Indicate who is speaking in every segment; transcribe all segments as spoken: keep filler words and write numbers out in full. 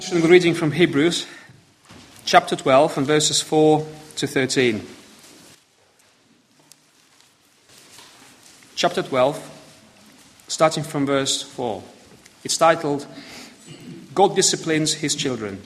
Speaker 1: We're reading from Hebrews chapter twelve and verses four to thirteen. Chapter twelve, starting from verse four. It's titled, God Disciplines His Children.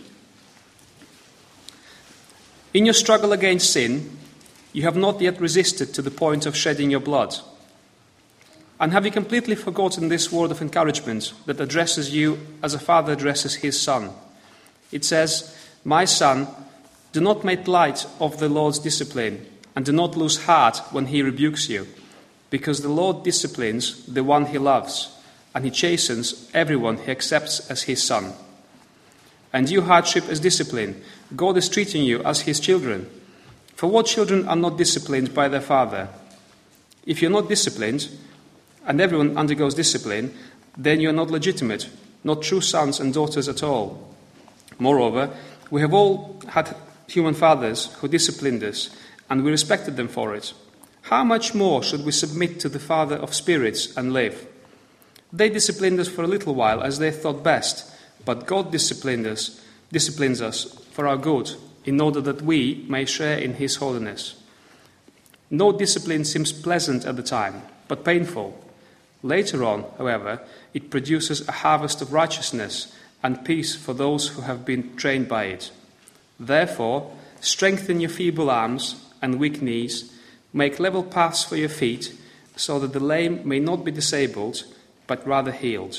Speaker 1: In your struggle against sin, you have not yet resisted to the point of shedding your blood. And have you completely forgotten this word of encouragement that addresses you as a father addresses his son? It says, "My son, do not make light of the Lord's discipline, and do not lose heart when he rebukes you, because the Lord disciplines the one he loves, and he chastens everyone he accepts as his son. And you hardship as discipline, God is treating you as his children. For what children are not disciplined by their father? If you're not disciplined, and everyone undergoes discipline, then you are not legitimate, not true sons and daughters at all. Moreover, we have all had human fathers who disciplined us, and we respected them for it. How much more should we submit to the Father of spirits and live? They disciplined us for a little while as they thought best, but God disciplined us, disciplines us for our good, in order that we may share in his holiness. No discipline seems pleasant at the time, but painful. Later on, however, it produces a harvest of righteousness and peace for those who have been trained by it. Therefore, strengthen your feeble arms and weak knees, make level paths for your feet, so that the lame may not be disabled, but rather healed."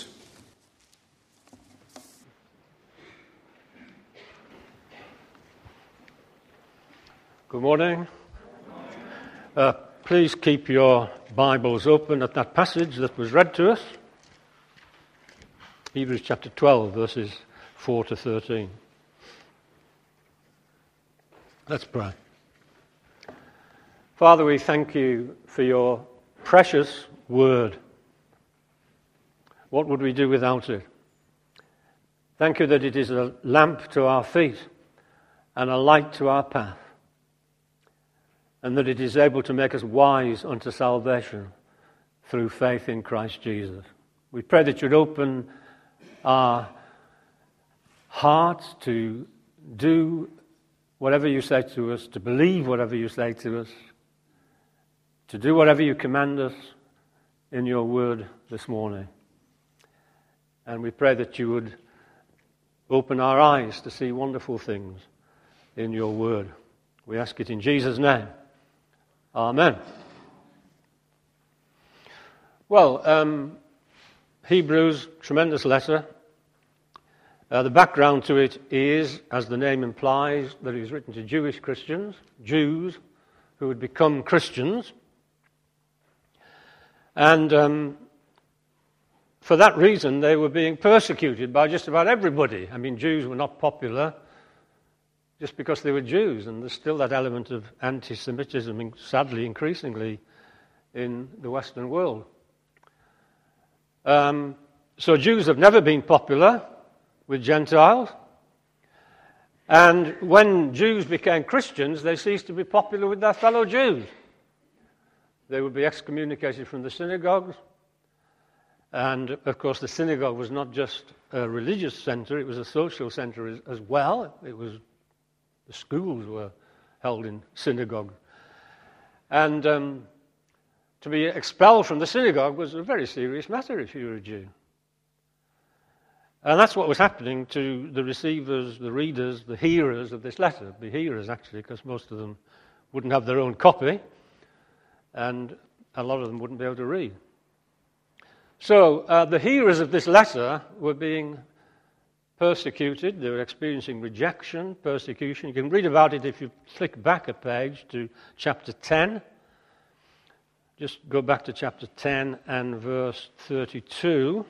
Speaker 2: Good morning. Uh, please keep your Bibles open at that passage that was read to us. Hebrews chapter twelve, verses four to thirteen. Let's pray. Father, we thank you for your precious word. What would we do without it? Thank you that it is a lamp to our feet and a light to our path, and that it is able to make us wise unto salvation through faith in Christ Jesus. We pray that you'd open our hearts to do whatever you say to us, to believe whatever you say to us, to do whatever you command us in your word this morning. And we pray that you would open our eyes to see wonderful things in your word. We ask it in Jesus' name. Amen. Well, um, Hebrews, tremendous letter. Uh, the background to it is, as the name implies, that it was written to Jewish Christians, Jews who had become Christians. And um, for that reason, they were being persecuted by just about everybody. I mean, Jews were not popular just because they were Jews, and there's still that element of anti-Semitism, sadly, increasingly in the Western world. Um, so Jews have never been popular with Gentiles, and when Jews became Christians, they ceased to be popular with their fellow Jews. They would be excommunicated from the synagogues, and of course the synagogue was not just a religious center, it was a social center as, as well. It was The schools were held in synagogue. And um, to be expelled from the synagogue was a very serious matter if you were a Jew. And that's what was happening to the receivers, the readers, the hearers of this letter. The hearers, actually, because most of them wouldn't have their own copy, and a lot of them wouldn't be able to read. So uh, the hearers of this letter were being persecuted. They were experiencing rejection, persecution. You can read about it if you flick back a page to chapter ten. Just go back to chapter ten and verse thirty-two.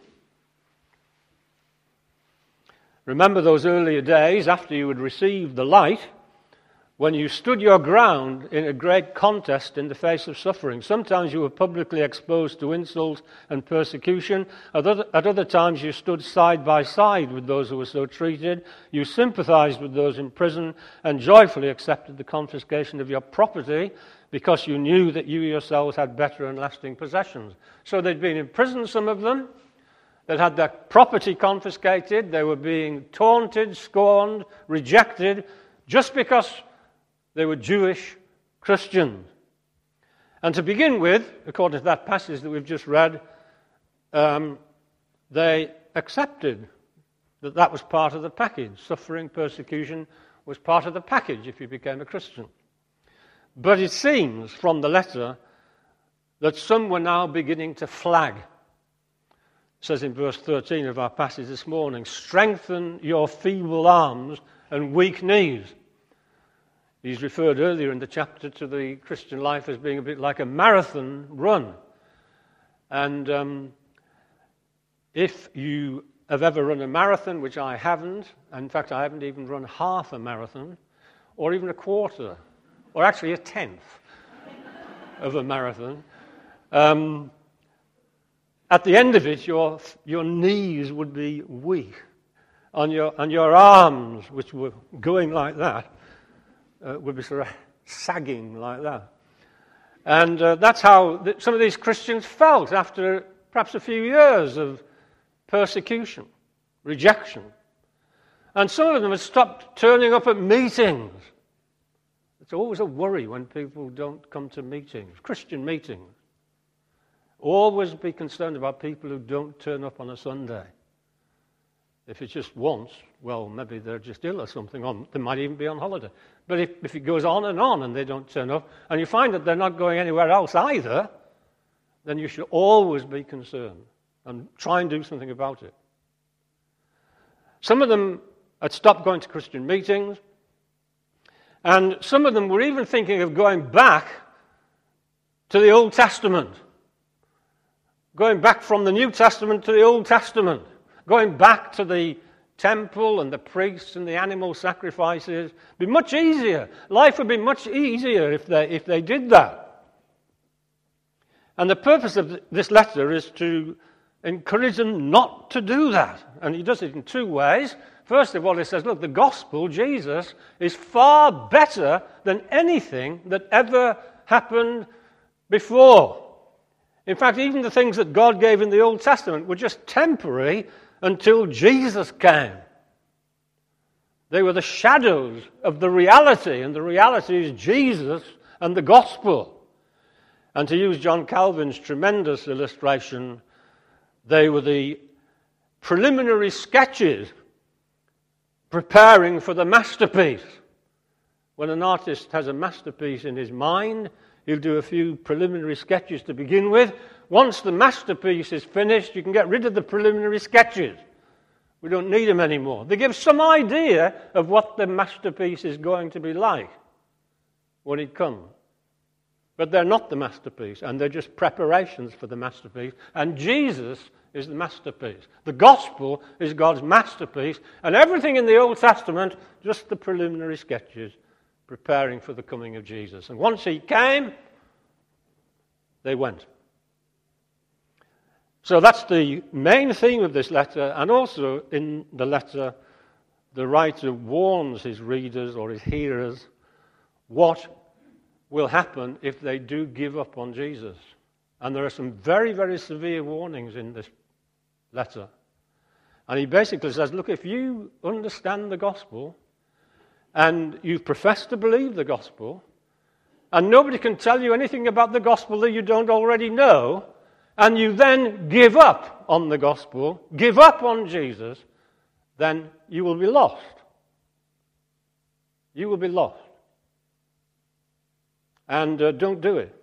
Speaker 2: Remember those earlier days after you had received the light, when you stood your ground in a great contest in the face of suffering. Sometimes you were publicly exposed to insult and persecution. At other, at other times you stood side by side with those who were so treated. You sympathized with those in prison and joyfully accepted the confiscation of your property because you knew that you yourselves had better and lasting possessions. So they'd been in prison, some of them. They'd had their property confiscated. They were being taunted, scorned, rejected, just because they were Jewish Christians. And to begin with, according to that passage that we've just read, um, they accepted that that was part of the package. Suffering, persecution was part of the package if you became a Christian. But it seems from the letter that some were now beginning to flag. It says in verse thirteen of our passage this morning, strengthen your feeble arms and weak knees. He's referred earlier in the chapter to the Christian life as being a bit like a marathon run. And um, if you have ever run a marathon, which I haven't, and in fact I haven't even run half a marathon, or even a quarter, or actually a tenth of a marathon, um, at the end of it, your your knees would be weak, and your and your arms, which were going like that, uh, would be sort of sagging like that. And uh, that's how th- some of these Christians felt after perhaps a few years of persecution, rejection. And some of them had stopped turning up at meetings. It's always a worry when people don't come to meetings, Christian meetings. Always be concerned about people who don't turn up on a Sunday. If it's just once, well, maybe they're just ill or something, or they might even be on holiday. But if, if it goes on and on and they don't turn up, and you find that they're not going anywhere else either, then you should always be concerned and try and do something about it. Some of them had stopped going to Christian meetings, and some of them were even thinking of going back to the Old Testament. Going back from the New Testament to the Old Testament. Going back to the temple and the priests and the animal sacrifices. It'd be much easier. Life would be much easier if they, if they did that. And the purpose of this letter is to encourage them not to do that. And he does it in two ways. First of all, he says, look, the gospel, Jesus, is far better than anything that ever happened before. In fact, even the things that God gave in the Old Testament were just temporary until Jesus came. They were the shadows of the reality, and the reality is Jesus and the gospel. And to use John Calvin's tremendous illustration, they were the preliminary sketches preparing for the masterpiece. When an artist has a masterpiece in his mind, he'll do a few preliminary sketches to begin with. Once the masterpiece is finished, you can get rid of the preliminary sketches. We don't need them anymore. They give some idea of what the masterpiece is going to be like when it comes. But they're not the masterpiece, and they're just preparations for the masterpiece. And Jesus is the masterpiece. The gospel is God's masterpiece, and everything in the Old Testament, just the preliminary sketches preparing for the coming of Jesus. And once he came, they went. So that's the main theme of this letter, and also in the letter, the writer warns his readers or his hearers what will happen if they do give up on Jesus. And there are some very, very severe warnings in this letter. And he basically says, look, if you understand the gospel, and you profess to believe the gospel, and nobody can tell you anything about the gospel that you don't already know, and you then give up on the gospel, give up on Jesus, then you will be lost. You will be lost. And uh, don't do it.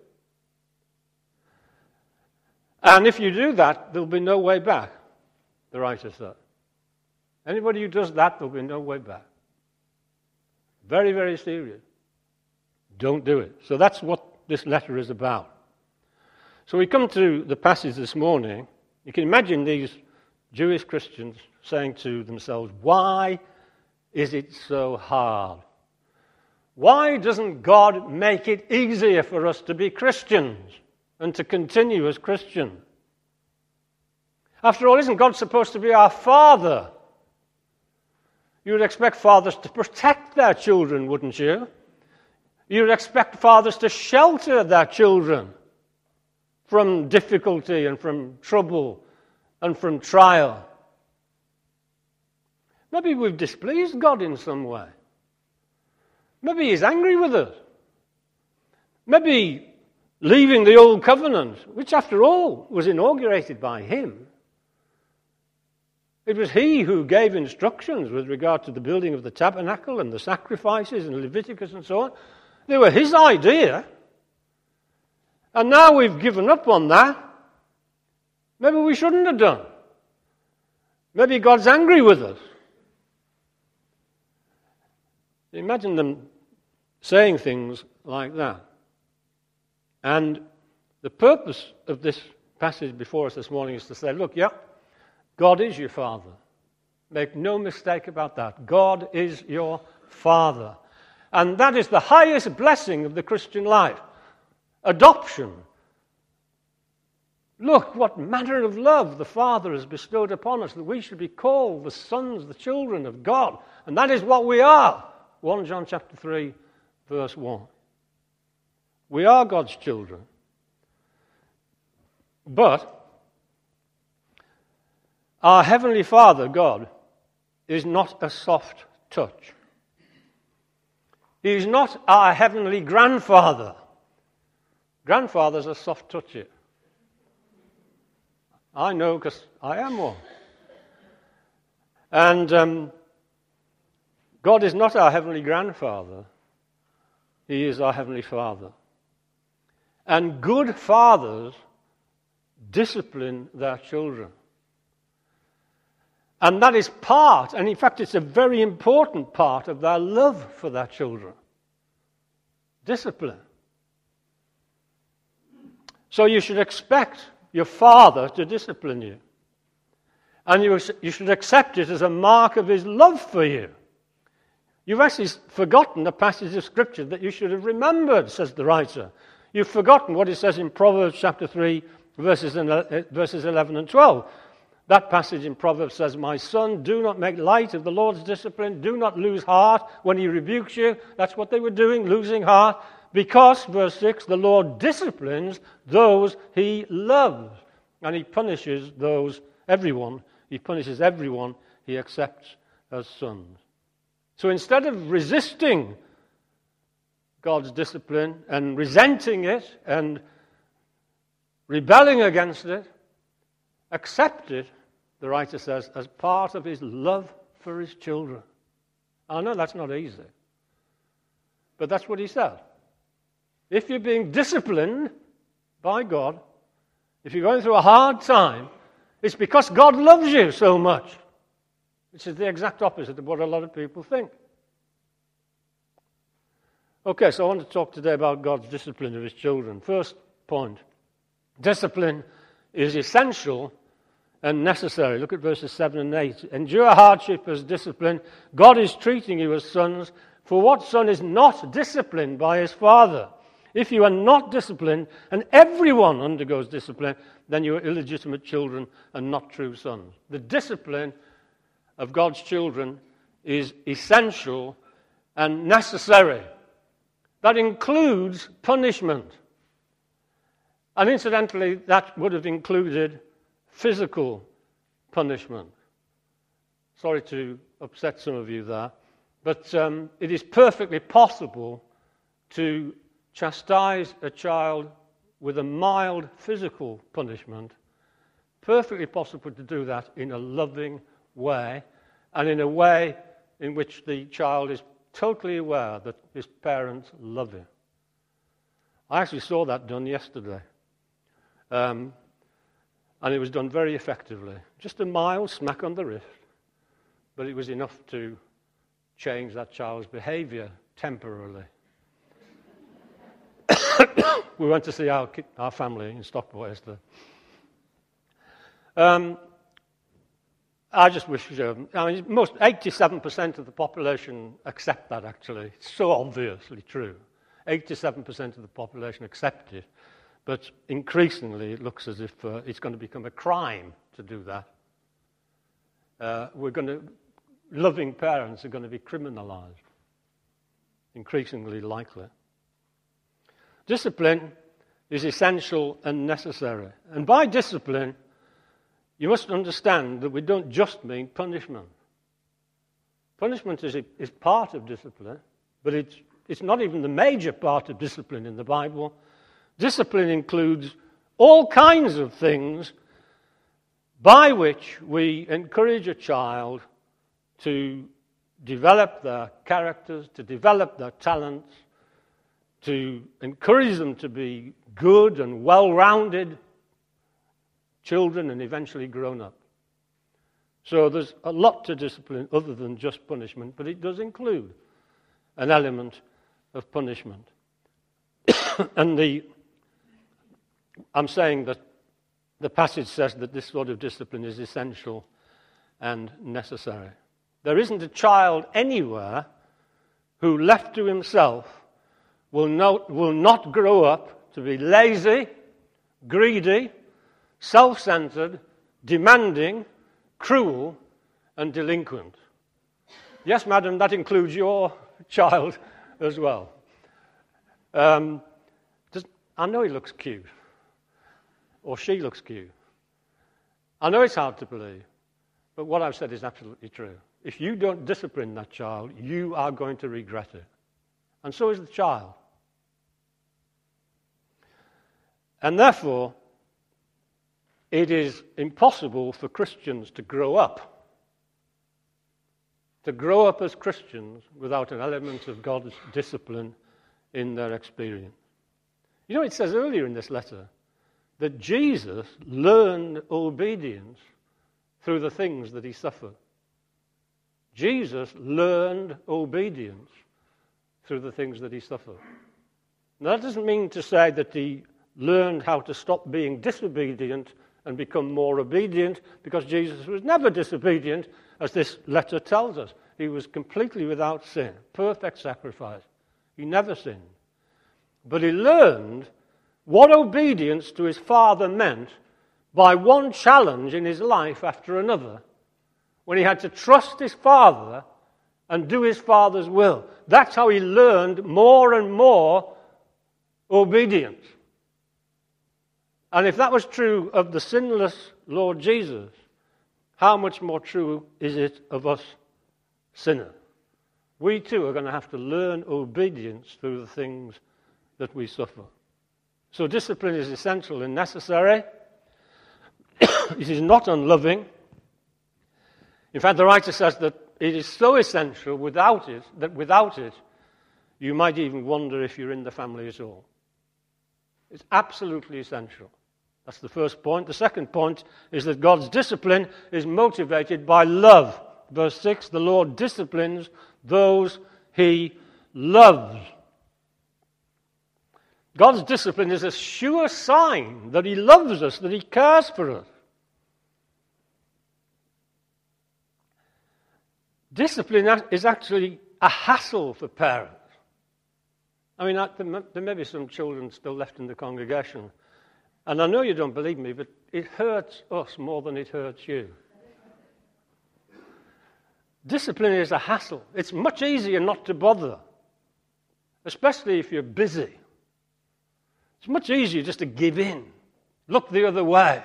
Speaker 2: And if you do that, there'll be no way back, the writer said. Anybody who does that, there'll be no way back. Very, very serious. Don't do it. So that's what this letter is about. So we come to the passage this morning. You can imagine these Jewish Christians saying to themselves, why is it so hard? Why doesn't God make it easier for us to be Christians and to continue as Christians? After all, isn't God supposed to be our Father? You would expect fathers to protect their children, wouldn't you? You would expect fathers to shelter their children from difficulty and from trouble and from trial. Maybe we've displeased God in some way. Maybe he's angry with us. Maybe leaving the old covenant, which after all was inaugurated by him. It was he who gave instructions with regard to the building of the tabernacle and the sacrifices and Leviticus and so on. They were his idea. And now we've given up on that. Maybe we shouldn't have done. Maybe God's angry with us. Imagine them saying things like that. And the purpose of this passage before us this morning is to say, look, yeah, God is your Father. Make no mistake about that. God is your Father. And that is the highest blessing of the Christian life. Adoption. Look what manner of love the Father has bestowed upon us, that we should be called the sons, the children of God. And that is what we are. First John chapter three, verse one. We are God's children. But our Heavenly Father, God, is not a soft touch. He is not our heavenly grandfather. Grandfathers are soft touchy. I know because I am one. And um, God is not our heavenly grandfather. He is our heavenly Father. And good fathers discipline their children. And that is part, and in fact it's a very important part of their love for their children. Discipline. So you should expect your father to discipline you. And you, you should accept it as a mark of his love for you. You've actually forgotten a passage of Scripture that you should have remembered, says the writer. You've forgotten what it says in Proverbs chapter three, verses eleven and twelve. That passage in Proverbs says, my son, do not make light of the Lord's discipline. Do not lose heart when he rebukes you. That's what they were doing, losing heart. Because, verse six, the Lord disciplines those he loves. And he punishes those, everyone, he punishes everyone he accepts as sons. So instead of resisting God's discipline and resenting it and rebelling against it, accept it, the writer says, as part of his love for his children. I know that's not easy, but that's what he said. If you're being disciplined by God, if you're going through a hard time, it's because God loves you so much, which is the exact opposite of what a lot of people think. Okay, so I want to talk today about God's discipline of his children. First point, discipline is essential and necessary. Look at verses seven and eight. Endure hardship as discipline. God is treating you as sons. For what son is not disciplined by his father? If you are not disciplined, and everyone undergoes discipline, then you are illegitimate children and not true sons. The discipline of God's children is essential and necessary. That includes punishment. And incidentally, that would have included physical punishment. Sorry to upset some of you there, but um, it is perfectly possible to chastise a child with a mild physical punishment. Perfectly possible to do that in a loving way, and in a way in which the child is totally aware that his parents love him. I actually saw that done yesterday. Um, and it was done very effectively. Just a mild smack on the wrist, but it was enough to change that child's behavior temporarily. We went to see our, our family in Stockport yesterday. Um, I just wish, um, I mean, most eighty-seven percent of the population accept that, actually. It's so obviously true. eighty-seven percent of the population accept it. But increasingly, it looks as if uh, it's going to become a crime to do that. Uh, we're going to, loving parents are going to be criminalized. Increasingly likely. Discipline is essential and necessary. And by discipline, you must understand that we don't just mean punishment. Punishment is, a, is part of discipline, but it's, it's not even the major part of discipline in the Bible. Discipline includes all kinds of things by which we encourage a child to develop their characters, to develop their talents, to encourage them to be good and well-rounded children and eventually grown up. So there's a lot to discipline other than just punishment, but it does include an element of punishment. And the, I'm saying that the passage says that this sort of discipline is essential and necessary. There isn't a child anywhere who, left to himself, will not, will not grow up to be lazy, greedy, self-centered, demanding, cruel, and delinquent. Yes, madam, that includes your child as well. Um, does, I know he looks cute, or she looks cute. I know it's hard to believe, but what I've said is absolutely true. If you don't discipline that child, you are going to regret it. And so is the child. And therefore, it is impossible for Christians to grow up, to grow up as Christians without an element of God's discipline in their experience. You know, it says earlier in this letter that Jesus learned obedience through the things that he suffered. Jesus learned obedience through the things that he suffered. Now, that doesn't mean to say that he learned how to stop being disobedient and become more obedient, because Jesus was never disobedient, as this letter tells us. He was completely without sin, perfect sacrifice. He never sinned. But he learned what obedience to his Father meant by one challenge in his life after another, when he had to trust his Father and do his Father's will. That's how he learned more and more obedience. And if that was true of the sinless Lord Jesus, how much more true is it of us sinners? We too are going to have to learn obedience through the things that we suffer. So discipline is essential and necessary. It is not unloving. In fact, the writer says that it is so essential without it, that without it, you might even wonder if you're in the family at all. It's absolutely essential. That's the first point. The second point is that God's discipline is motivated by love. Verse six, the Lord disciplines those he loves. God's discipline is a sure sign that he loves us, that he cares for us. Discipline is actually a hassle for parents. I mean, there may be some children still left in the congregation, and I know you don't believe me, but it hurts us more than it hurts you. Discipline is a hassle. It's much easier not to bother, especially if you're busy. It's much easier just to give in, look the other way.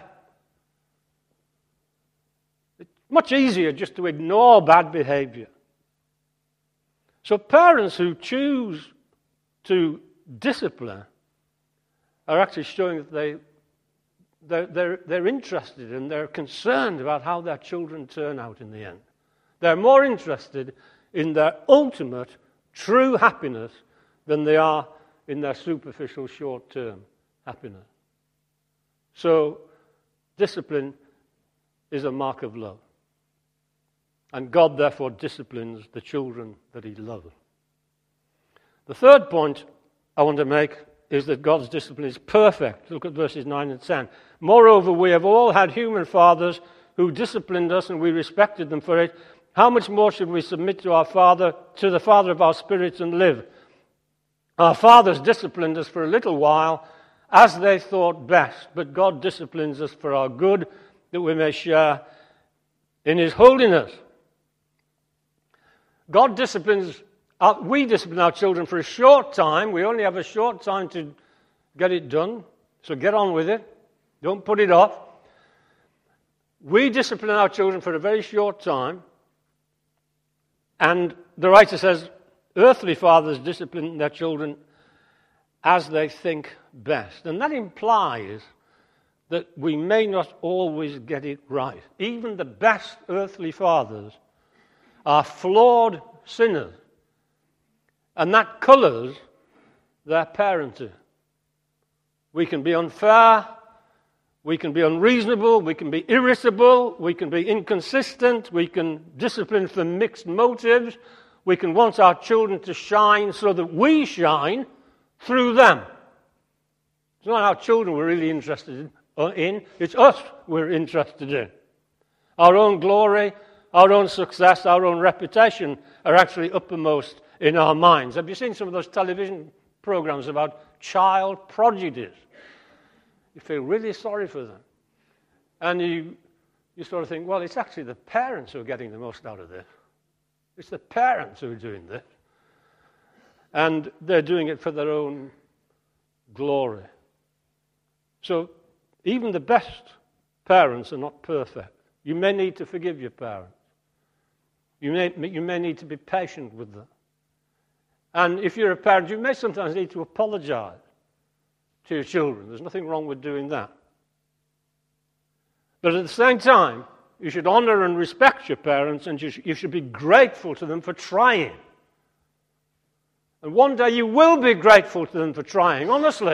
Speaker 2: It's much easier just to ignore bad behavior. So parents who choose to discipline are actually showing that they, they're, they're, they're interested and they're concerned about how their children turn out in the end. They're more interested in their ultimate, true happiness than they are in their superficial, short-term happiness. So, discipline is a mark of love. And God, therefore, disciplines the children that he loves. The third point I want to make is that God's discipline is perfect. Look at verses nine and ten. Moreover, we have all had human fathers who disciplined us, and we respected them for it. How much more should we submit to our Father, to the Father of our spirits, and live? Our fathers disciplined us for a little while as they thought best, but God disciplines us for our good, that we may share in his holiness. God disciplines, our, we discipline our children for a short time. We only have a short time to get it done, so get on with it. Don't put it off. We discipline our children for a very short time, and the writer says earthly fathers discipline their children as they think best. And that implies that we may not always get it right. Even the best earthly fathers are flawed sinners, and that colours their parenting. We can be unfair, we can be unreasonable, we can be irritable, we can be inconsistent, we can discipline for mixed motives, we can want our children to shine so that we shine through them. It's not our children we're really interested in, it's us we're interested in. Our own glory, our own success, our own reputation are actually uppermost in our minds. Have you seen some of those television programs about child prodigies? You feel really sorry for them. And you, you sort of think, well, it's actually the parents who are getting the most out of this. It's the parents who are doing this. And they're doing it for their own glory. So even the best parents are not perfect. You may need to forgive your parents. You may, you may need to be patient with them. And if you're a parent, you may sometimes need to apologize to your children. There's nothing wrong with doing that. But at the same time, you should honor and respect your parents, and you, sh- you should be grateful to them for trying. And one day you will be grateful to them for trying, honestly.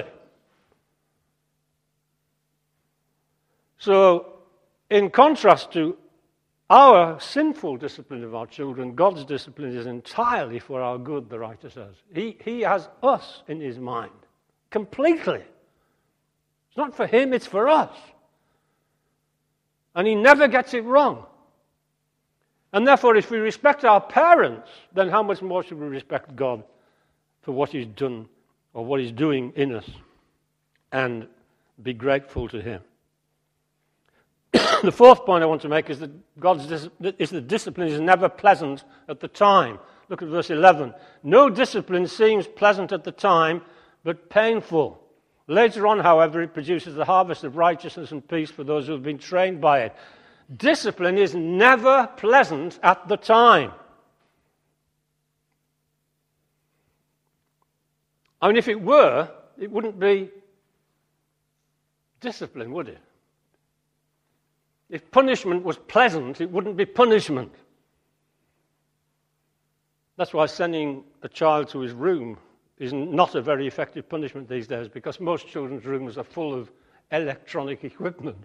Speaker 2: So, in contrast to our sinful discipline of our children, God's discipline is entirely for our good, the writer says. He, he has us in his mind, completely. It's not for him, it's for us. And he never gets it wrong. And therefore, if we respect our parents, then how much more should we respect God for what he's done or what he's doing in us and be grateful to him? The fourth point I want to make is that God's dis- is that discipline is never pleasant at the time. Look at verse eleven. No discipline seems pleasant at the time, but painful. Later on, however, it produces the harvest of righteousness and peace for those who have been trained by it. Discipline is never pleasant at the time. I mean, if it were, it wouldn't be discipline, would it? If punishment was pleasant, it wouldn't be punishment. That's why sending a child to his room is not a very effective punishment these days, because most children's rooms are full of electronic equipment.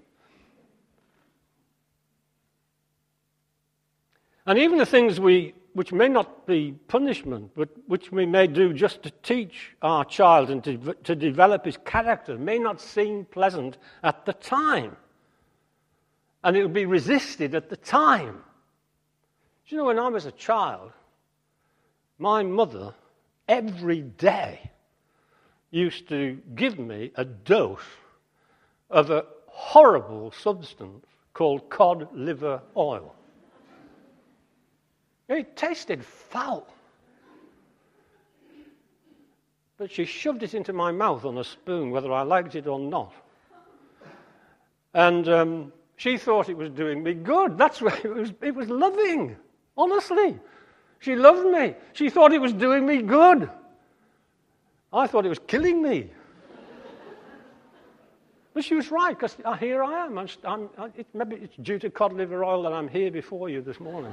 Speaker 2: And even the things we, which may not be punishment, but which we may do just to teach our child and to, to develop his character, may not seem pleasant at the time. And it will be resisted at the time. Do you know, when I was a child, my mother, every day, used to give me a dose of a horrible substance called cod liver oil. It tasted foul. But she shoved it into my mouth on a spoon, whether I liked it or not. And um, she thought it was doing me good. That's why it was, it was loving, honestly. She loved me. She thought it was doing me good. I thought it was killing me. But she was right, because here I am. I'm, I'm, it, maybe it's due to cod liver oil that I'm here before you this morning.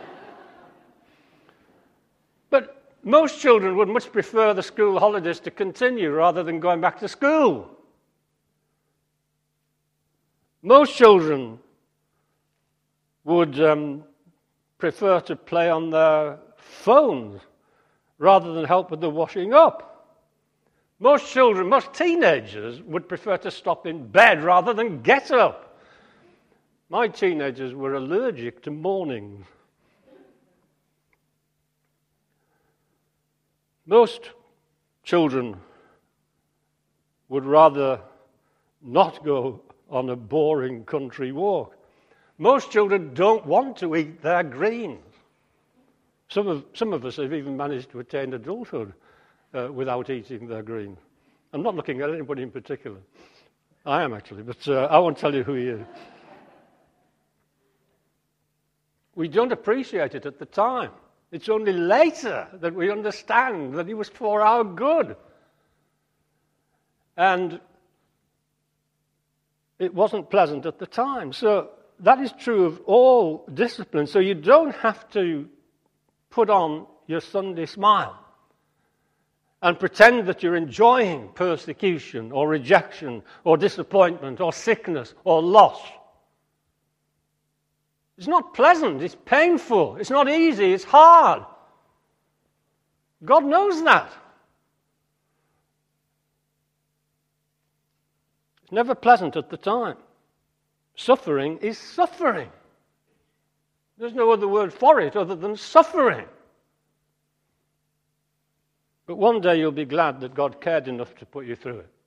Speaker 2: But most children would much prefer the school holidays to continue rather than going back to school. Most children would um, prefer to play on their phones rather than help with the washing up. Most children, most teenagers would prefer to stop in bed rather than get up. My teenagers were allergic to mornings. Most children would rather not go on a boring country walk. Most children don't want to eat their greens. Some of, some of us have even managed to attain adulthood uh, without eating their greens. I'm not looking at anybody in particular. I am actually, but uh, I won't tell you who he is. we don't appreciate it at the time. It's only later that we understand that it was for our good. And it wasn't pleasant at the time. So that is true of all disciplines. So you don't have to put on your Sunday smile and pretend that you're enjoying persecution or rejection or disappointment or sickness or loss. It's not pleasant, it's painful, it's not easy, it's hard. God knows that. It's never pleasant at the time. Suffering is suffering. There's no other word for it other than suffering. But one day you'll be glad that God cared enough to put you through it.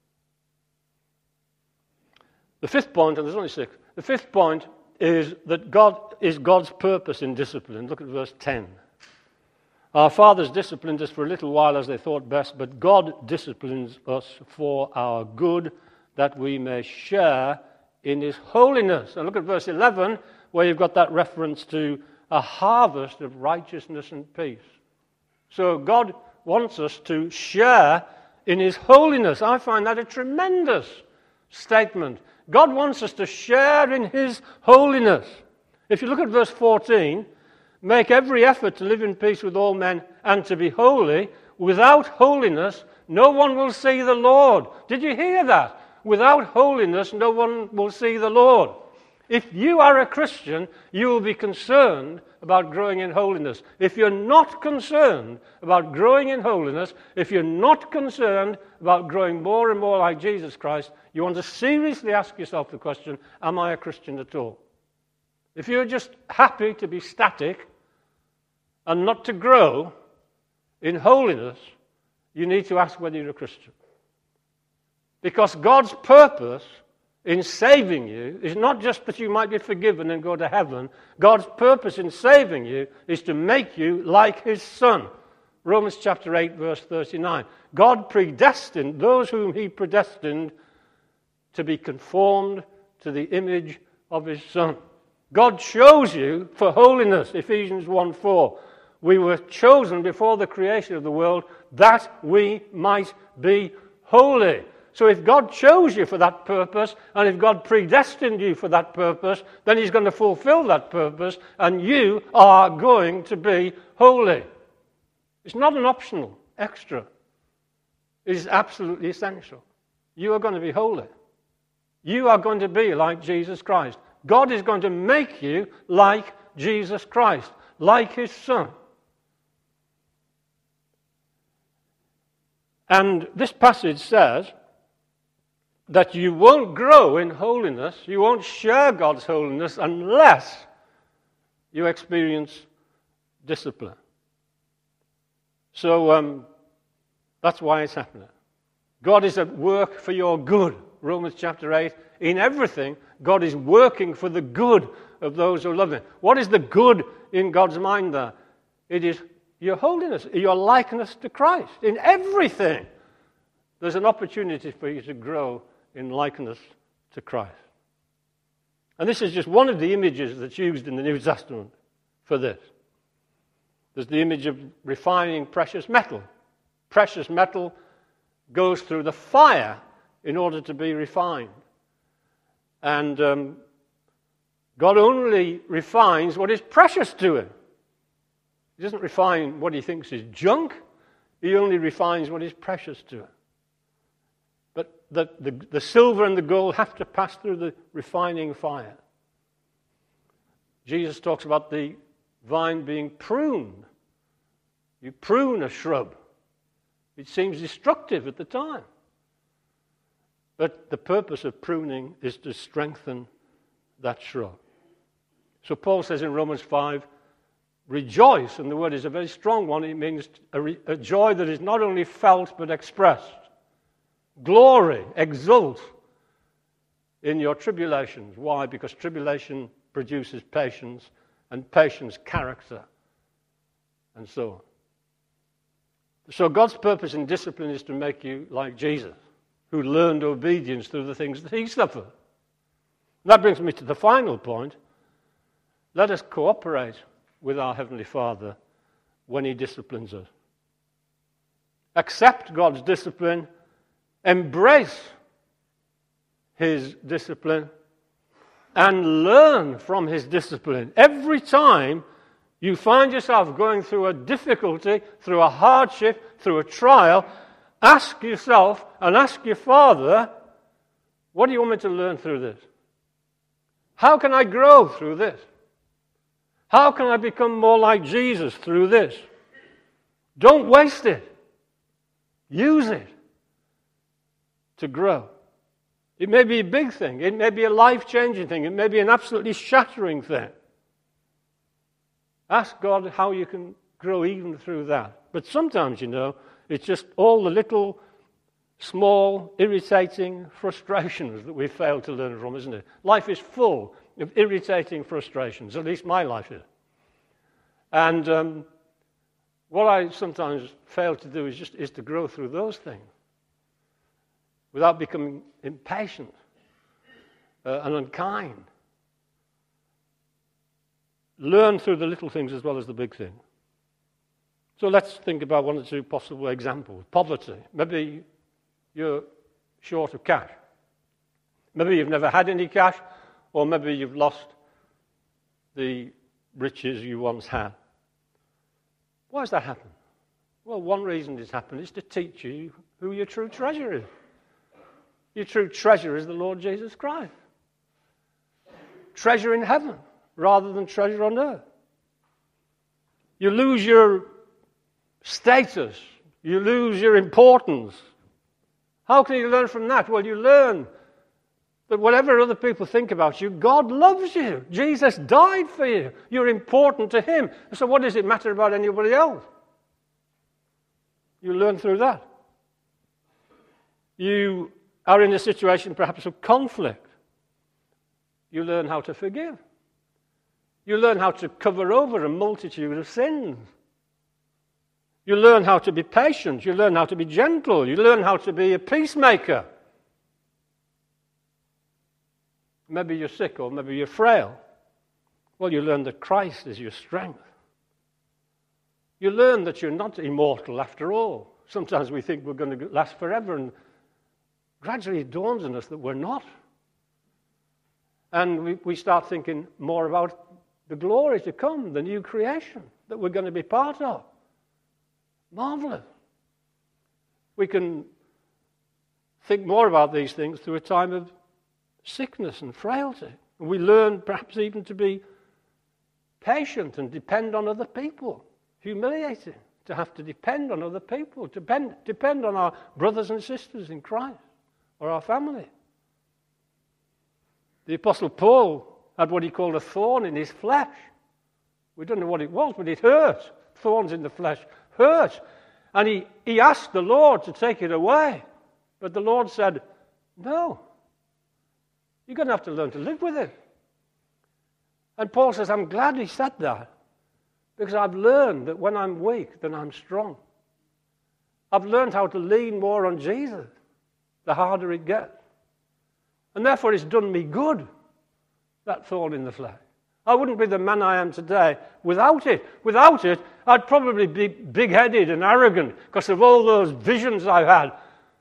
Speaker 2: The fifth point, and there's only six, the fifth point is that God is God's purpose in discipline. Look at verse ten. Our fathers disciplined us for a little while as they thought best, but God disciplines us for our good, that we may share in his holiness. And look at verse eleven, where you've got that reference to a harvest of righteousness and peace. So God wants us to share in his holiness. I find that a tremendous statement. God wants us to share in his holiness. If you look at verse fourteen, make every effort to live in peace with all men and to be holy. Without holiness, no one will see the Lord. Did you hear that? Without holiness, no one will see the Lord. If you are a Christian, you will be concerned about growing in holiness. If you're not concerned about growing in holiness, if you're not concerned about growing more and more like Jesus Christ, you want to seriously ask yourself the question, am I a Christian at all? If you're just happy to be static and not to grow in holiness, you need to ask whether you're a Christian. Because God's purpose in saving you is not just that you might be forgiven and go to heaven. God's purpose in saving you is to make you like his Son. Romans chapter eight, verse thirty-nine. God predestined those whom he predestined to be conformed to the image of his Son. God chose you for holiness, Ephesians one four. We were chosen before the creation of the world that we might be holy. So if God chose you for that purpose, and if God predestined you for that purpose, then he's going to fulfill that purpose, and you are going to be holy. It's not an optional extra. It is absolutely essential. You are going to be holy. You are going to be like Jesus Christ. God is going to make you like Jesus Christ, like his Son. And this passage says that you won't grow in holiness, you won't share God's holiness unless you experience discipline. So um, that's why it's happening. God is at work for your good. Romans chapter eight. In everything, God is working for the good of those who love him. What is the good in God's mind there? It is your holiness, your likeness to Christ. In everything, there's an opportunity for you to grow in likeness to Christ. And this is just one of the images that's used in the New Testament for this. There's the image of refining precious metal. Precious metal goes through the fire in order to be refined. And um, God only refines what is precious to him. He doesn't refine what he thinks is junk. He only refines what is precious to him. But the, the, the silver and the gold have to pass through the refining fire. Jesus talks about the vine being pruned. You prune a shrub. It seems destructive at the time. But the purpose of pruning is to strengthen that shrub. So Paul says in Romans five, rejoice, and the word is a very strong one. It means a, re, a joy that is not only felt but expressed. Glory, exult in your tribulations. Why? Because tribulation produces patience, and patience character, and so on. So God's purpose in discipline is to make you like Jesus, who learned obedience through the things that he suffered. That brings me to the final point. let us cooperate with our Heavenly Father when He disciplines us. Accept God's discipline, embrace His discipline, and learn from His discipline. Every time you find yourself going through a difficulty, through a hardship, through a trial, ask yourself and ask your Father, what do you want me to learn through this? How can I grow through this? How can I become more like Jesus through this? Don't waste it. Use it to grow. It may be a big thing. It may be a life-changing thing. It may be an absolutely shattering thing. Ask God how you can grow even through that. But sometimes, you know, it's just all the little, small, irritating frustrations that we fail to learn from, isn't it? Life is full of irritating frustrations. At least my life is. And um, what I sometimes fail to do is just is to grow through those things without becoming impatient uh, and unkind. Learn through the little things as well as the big things. So let's think about one or two possible examples. Poverty. Maybe you're short of cash. Maybe you've never had any cash, or maybe you've lost the riches you once had. Why has that happened? Well, one reason it's happened is to teach you who your true treasure is. Your true treasure is the Lord Jesus Christ. Treasure in heaven rather than treasure on earth. You lose your status. You lose your importance. How can you learn from that? Well, you learn that whatever other people think about you, God loves you. Jesus died for you. You're important to Him. So what does it matter about anybody else? You learn through that. You are in a situation perhaps of conflict. You learn how to forgive. You learn how to cover over a multitude of sins. You learn how to be patient. You learn how to be gentle. You learn how to be a peacemaker. Maybe you're sick or maybe you're frail. Well, you learn that Christ is your strength. You learn that you're not immortal after all. Sometimes we think we're going to last forever, and gradually it dawns on us that we're not. And we, we start thinking more about the glory to come, the new creation that we're going to be part of. Marvelous. We can think more about these things through a time of sickness and frailty. And we learn perhaps even to be patient and depend on other people. Humiliating to have to depend on other people, to depend, depend on our brothers and sisters in Christ or our family. The Apostle Paul had what he called a thorn in his flesh. We don't know what it was, but it hurt. Thorns in the flesh hurt. And he, he asked the Lord to take it away. But the Lord said, no. You're going to have to learn to live with it. And Paul says, I'm glad he said that, because I've learned that when I'm weak, then I'm strong. I've learned how to lean more on Jesus, the harder it gets. And therefore it's done me good, that thorn in the flesh. I wouldn't be the man I am today without it. Without it, I'd probably be big-headed and arrogant because of all those visions I've had.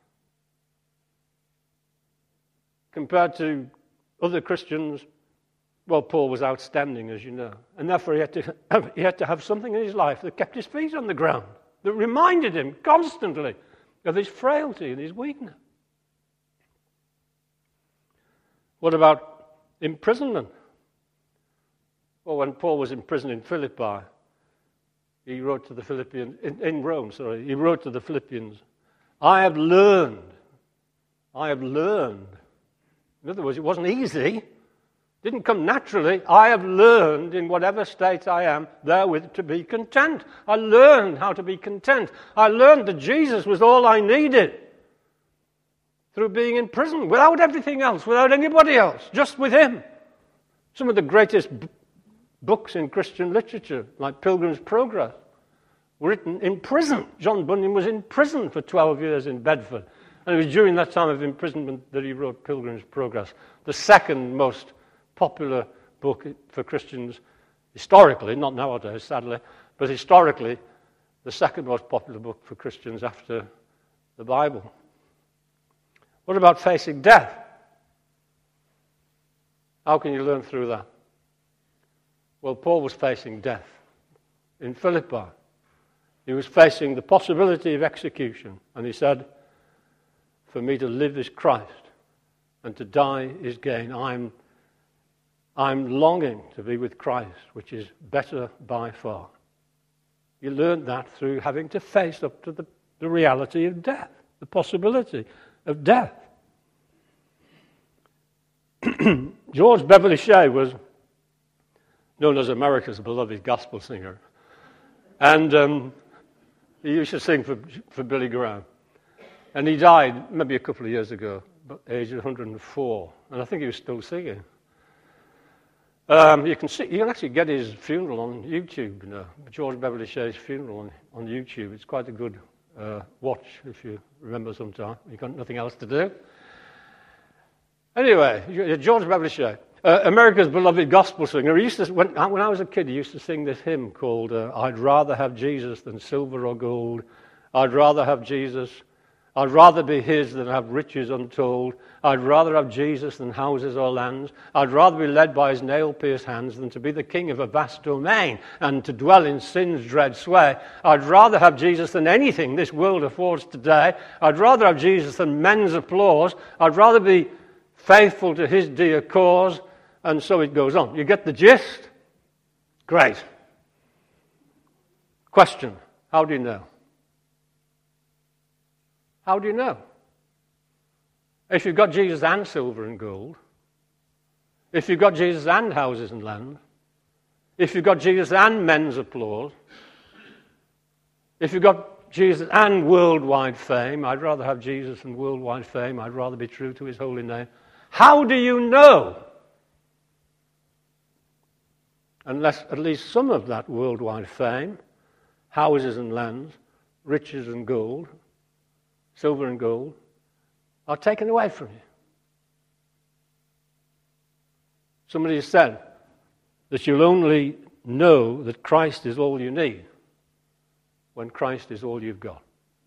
Speaker 2: Compared to other Christians, well, Paul was outstanding, as you know. And therefore he had to have, he had to have something in his life that kept his feet on the ground, that reminded him constantly of his frailty and his weakness. What about imprisonment? Well, when Paul was in prison in Philippi, he wrote to the Philippians, in, in Rome, sorry, he wrote to the Philippians, I have learned, I have learned. In other words, it wasn't easy, didn't come naturally. I have learned in whatever state I am therewith to be content. I learned how to be content. I learned that Jesus was all I needed through being in prison, without everything else, without anybody else, just with Him. Some of the greatest b- books in Christian literature, like Pilgrim's Progress, were written in prison. John Bunyan was in prison for twelve years in Bedford. And it was during that time of imprisonment that he wrote Pilgrim's Progress, the second most popular book for Christians historically, not nowadays, sadly, but historically, the second most popular book for Christians after the Bible. What about facing death? How can you learn through that? Well, Paul was facing death in Philippi. He was facing the possibility of execution, and he said, for me to live is Christ, and to die is gain. I'm, I'm longing to be with Christ, which is better by far. You learned that through having to face up to the, the reality of death, the possibility of death. George Beverly Shea was known as America's beloved gospel singer. And um, he used to sing for, for Billy Graham. And he died maybe a couple of years ago, at the age of one hundred and four. And I think he was still singing. Um, you can see, you can actually get his funeral on YouTube, you know, George Beverly Shea's funeral on, on YouTube. It's quite a good uh, watch if you remember sometime. You've got nothing else to do. Anyway, George Beverly Shea, uh, America's beloved gospel singer. He used to, when, when I was a kid, he used to sing this hymn called uh, I'd rather have Jesus than silver or gold. I'd rather have Jesus. I'd rather be his than have riches untold. I'd rather have Jesus than houses or lands. I'd rather be led by his nail-pierced hands than to be the king of a vast domain and to dwell in sin's dread sway. I'd rather have Jesus than anything this world affords today. I'd rather have Jesus than men's applause. I'd rather be faithful to his dear cause. And so it goes on. You get the gist? Great. Question, how do you know? How do you know? If you've got Jesus and silver and gold, if you've got Jesus and houses and land, if you've got Jesus and men's applause, if you've got Jesus and worldwide fame, I'd rather have Jesus and worldwide fame, I'd rather be true to his holy name. How do you know? Unless at least some of that worldwide fame, houses and lands, riches and gold, silver and gold, are taken away from you. Somebody has said that you'll only know that Christ is all you need when Christ is all you've got.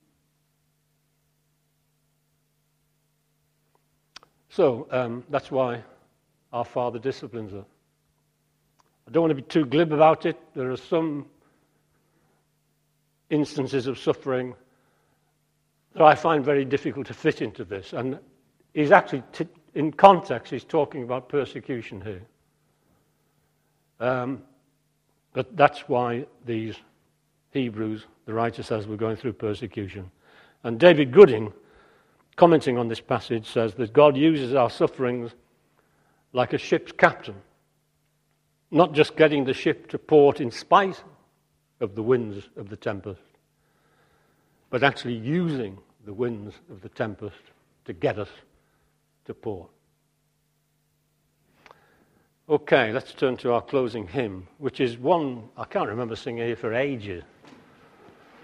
Speaker 2: So um, that's why our Father disciplines us. I don't want to be too glib about it. There are some instances of suffering that I find very difficult to fit into this. And he's actually, t- in context, he's talking about persecution here. Um, but that's why these Hebrews, the writer says, we're going through persecution. And David Gooding, commenting on this passage, says that God uses our sufferings like a ship's captain, not just getting the ship to port in spite of the winds of the tempest, but actually using the winds of the tempest to get us to port. Okay, let's turn to our closing hymn, which is one I can't remember singing here for ages.